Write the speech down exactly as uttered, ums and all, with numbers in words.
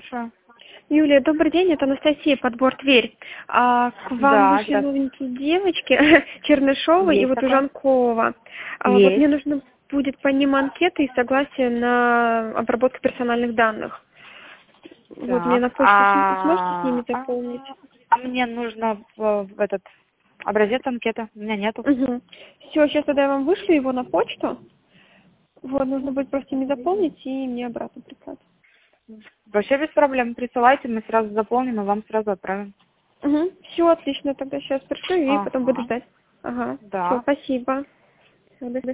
слушаю. Юлия, добрый день, это Анастасия, подбор Тверь. А, к вам Да, вышли да. новенькие девочки, Чернышова и Есть вот такое? Ужанкова. А, вот мне Есть. нужно будет по ним анкеты и согласие на обработку персональных данных. Вот мне Так. на почту см- сможете с ними А, а, заполнить? а мне нужно в, в этот образец анкеты. У меня нету. Угу. Все, сейчас тогда я вам вышлю его на почту. Вот, нужно будет просто ими заполнить и мне обратно прислать. Вообще без проблем. Присылайте, мы сразу заполним и вам сразу отправим. Угу. Все, отлично, тогда сейчас пришлю и потом буду Ага. ждать. Ага. Все, Да. спасибо. Всё, до